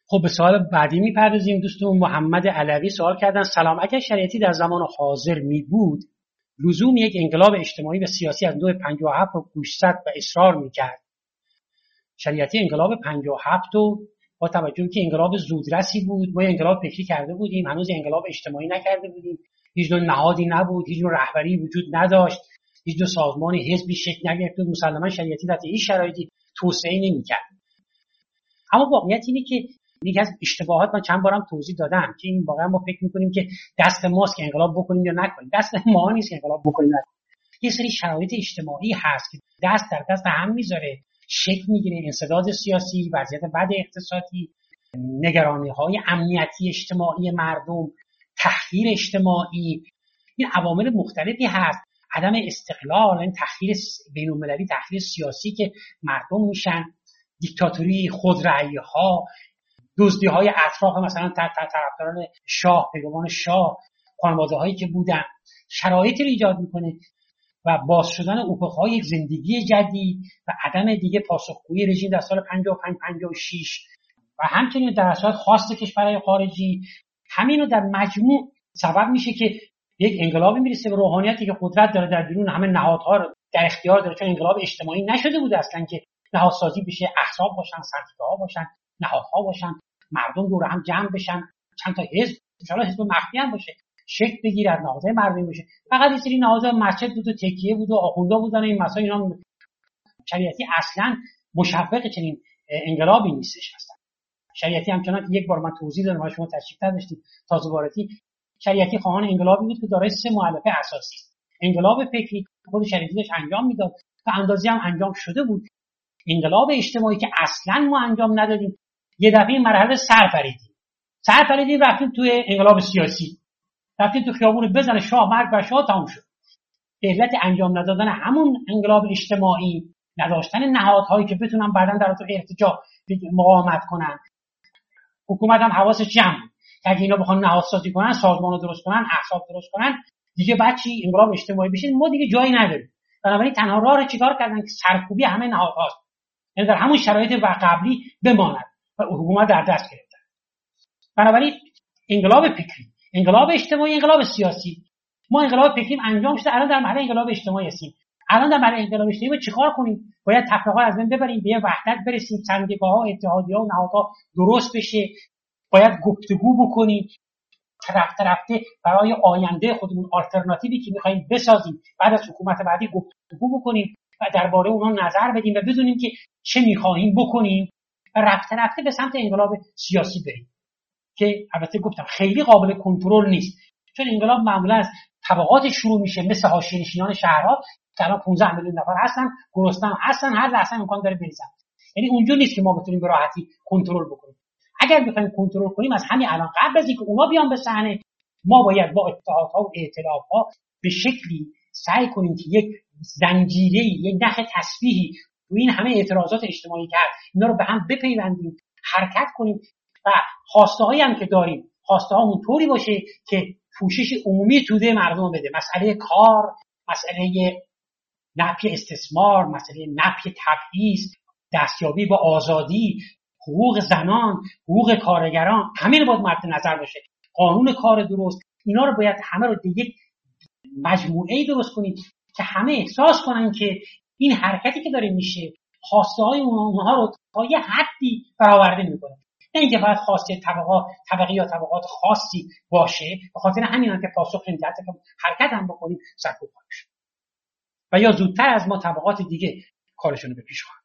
خب به سوال بعدی میپردازیم. دوستون محمد علوی سوال کردن سلام، اگر شریعتی در زمان حاضر می بود لزوم یک انقلاب اجتماعی و سیاسی از نوع 57 رو گوشزد و اصرار میکرد؟ شریعتی انقلاب 57 رو با توجه که انقلاب زودرسی بود، ما انقلاب فکری کرده بودیم، هنوز انقلاب اجتماعی نکرده بودیم، هیچ نوع نهادی نبود، هیچ نوع رهبری وجود نداشت، هیچ نوع سازمان حزبی شکل نگرفته، مسلما شریعتی در هیچ شرایطی توسعه نمیکرد. اما واقعیت اینه که یکی از اشتباهات من چند بارم توضیح دادم که این واقعا ما فکر می‌کنیم که دست ماست که انقلاب بکنیم یا نکنیم. دست ما نیست که انقلاب بکنیم. یه سری شرایط اجتماعی هست که دست در دست هم میذاره، شکل میگیره، انسداد سیاسی، وضعیت بد اقتصادی، نگرانی‌های امنیتی اجتماعی مردم، تحقیر اجتماعی، این عوامل مختلفی هست. عدم استقلال، این تحقیر بین‌المللی، تحقیر سیاسی که مردم میشن، دیکتاتوری، خودرأیی‌ها، دزدی‌های اطراف مثلا طرفداران شاه، پیروان شاه، خانواده‌هایی که بودن، شرایطی رو ایجاد میکنه و باز شدن افق‌های یک زندگی جدید و عدم دیگه پاسخگویی رژیم در سال 55 56 و همچنین در اثر خواست کشورهای خارجی، همین رو در مجموع سبب میشه که یک انقلابی میرسه به روحانیتی که قدرت داره در بیرون همه نهادها رو در اختیار داره، چون انقلاب اجتماعی نشده بوده اصلا که نهادسازی بشه، احزاب باشن، سندیکاها باشن، نهادها باشن، مردم دور هم جمع بشن، چند تا حزب، ان شاء الله حزب مخفی هم باشه، شکل بگیره، از نهادهای مردمی بشه. فقط این سری نهادها مسجد بود و تکیه بود و آخوندا بودن، این مسائل اینا شریعتی اصلا مشوق چنین انقلابی نیستش. اصلا شریعتی همچنان که یک بار من توضیح دادم و شما تشریف داشتید تازه واردی، شریعتی خواهان انقلابی بود که دارای سه مؤلفه اساسی است. انقلاب فکری خود شریعتی داشت انجام میداد و اندازی هم انجام شده بود. انقلاب اجتماعی که اصلا ما انجام ندادیم، یه دفعه این مرحله سر پریدیم رفتیم توی انقلاب سیاسی، رفتیم تو خیابون بزنه شاه مرگ بر شاه، تموم شد. به علت انجام ندادن همون انقلاب اجتماعی، نداشتن نهادهایی که بتونن بعداً در اثر ارتجاع مقاومت کنن، حکومت هم حواسش جمع بود که اگه اینا بخوان نهادسازی کنن، سازمانو درست کنن، احزاب درست کنن، دیگه بعد چی انقلاب اجتماعی بشه ما دیگه جایی نداریم. بنابراین تنها راه رو چیکار کردن که سرکوبی همه نهادهاست، یعنی در همون شرایط و قبلی بماند و حکومت در دست گرفتن. بنابراین انقلاب فکری، انقلاب اجتماعی، انقلاب سیاسی، ما انقلاب فکریم انجام شده، الان در مرحله انقلاب اجتماعی هستیم. الان در مرحله انقلاب اجتماعی ما چیکار کنیم؟ باید تفرقه‌ها از بین ببریم، به وحدت برسیم، سندیکاها، اتحادیه‌ها و نهادها درست بشه، باید گفتگو بکنیم، رفته برای آینده خودمون آلترناتیوی که می‌خوایم بسازیم بعد از حکومت بعدی گفتگو بکنیم و درباره اونها نظر بدیم و بدونیم که چه می‌خوایم بکنیم و رفته به سمت انقلاب سیاسی بریم که البته گفتم خیلی قابل کنترل نیست، چون انقلاب معمولا از طبقات شروع میشه، مثل حاشیه‌نشینان شهرها که الان 15 میلیون نفر هستن، گرسنه هستن، هر لحظه امکان داره بریزن. یعنی اونجور نیست که ما بتونیم به راحتی کنترل بکنیم. اگر بخوایم کنترل کنیم از همین الان، قبل از اینکه اونا بیان به صحنه، ما باید با اتحادها و ائتلافها به شکلی سعی کنیم که یک زنجیره‌ای، یک نخ تسبیحی تو این همه اعتراضات اجتماعی کرد، اینا رو به هم بپیوندیم، حرکت کنیم و خواسته‌هایی هم که داریم، خواسته‌هامون طوری باشه که پوشش عمومی توده مردم بده. مسئله کار، مسئله نفی استثمار، مسئله نفی تبعیض، دستیابی با آزادی، حقوق زنان، حقوق کارگران، همین باید مورد نظر باشه. قانون کار درست، اینا رو باید همه رو یک مجموعه‌ای درست کنیم که همه احساس کنن که این حرکتی که داره میشه خواسته‌های اونها رو تا یه حدی برآورده میکنه، نه اینکه فقط خواسته طبقی یا طبقات خاصی باشه. به خاطر همین هم که پاسخ نمیده که حرکت هم بکنیم سرکوب کنیم و یا زودتر از ما طبقات دیگه کارشون رو به پیش